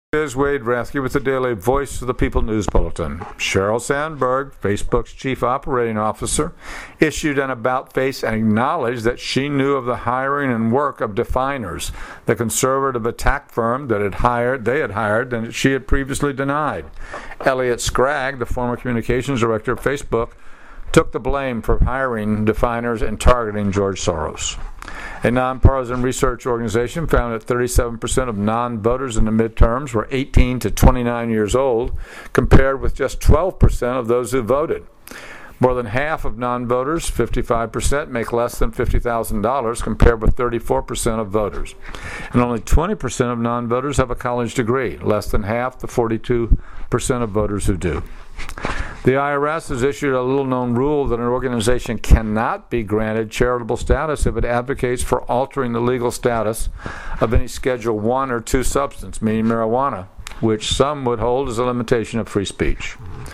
Is Wade Rathke with the Daily Voice of the People News Bulletin. Sheryl Sandberg, Facebook's chief operating officer, issued an about-face and acknowledged that she knew of the hiring and work of Definers, the conservative attack firm that they had hired and she had previously denied. Elliot Scragg, the former communications director of Facebook, took the blame for hiring Definers and targeting George Soros. A nonpartisan research organization found that 37% of non-voters in the midterms were 18 to 29 years old, compared with just 12% of those who voted. More than half of non-voters, 55%, make less than $50,000, compared with 34% of voters. And only 20% of non-voters have a college degree, less than half the 42% of voters who do. The IRS has issued a little-known rule that an organization cannot be granted charitable status if it advocates for altering the legal status of any Schedule 1 or 2 substance, meaning marijuana, which some would hold as a limitation of free speech.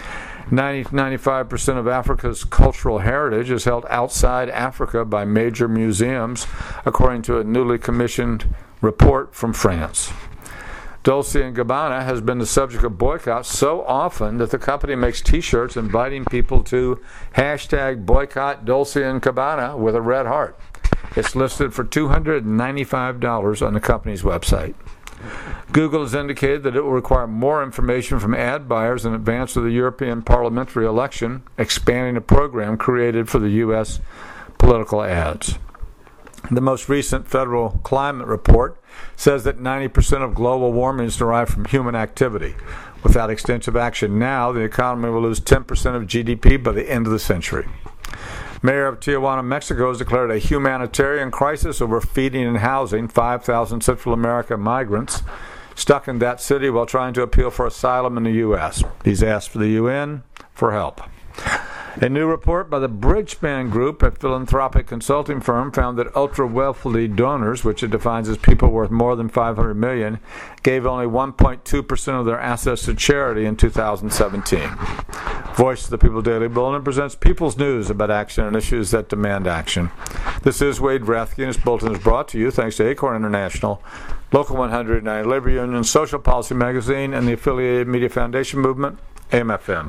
95% of Africa's cultural heritage is held outside Africa by major museums, according to a newly commissioned report from France. Dolce & Gabbana has been the subject of boycotts so often that the company makes T-shirts inviting people to #boycott Dolce & Gabbana with a red heart. It's listed for $295 on the company's website. Google has indicated that it will require more information from ad buyers in advance of the European parliamentary election, expanding a program created for the U.S. political ads. The most recent federal climate report says that 90% of global warming is derived from human activity. Without extensive action now, the economy will lose 10% of GDP by the end of the century. Mayor of Tijuana, Mexico, has declared a humanitarian crisis over feeding and housing 5,000 Central American migrants stuck in that city while trying to appeal for asylum in the U.S. He's asked for the UN for help. A new report by the Bridgespan Group, a philanthropic consulting firm, found that ultra-wealthy donors, which it defines as people worth more than $500 million, gave only 1.2% of their assets to charity in 2017. Voice of the People Daily Bulletin presents people's news about action and issues that demand action. This is Wade Rathke, and this bulletin is brought to you thanks to Acorn International, Local 109, Labor Union, Social Policy Magazine, and the affiliated Media Foundation Movement, AM/FM.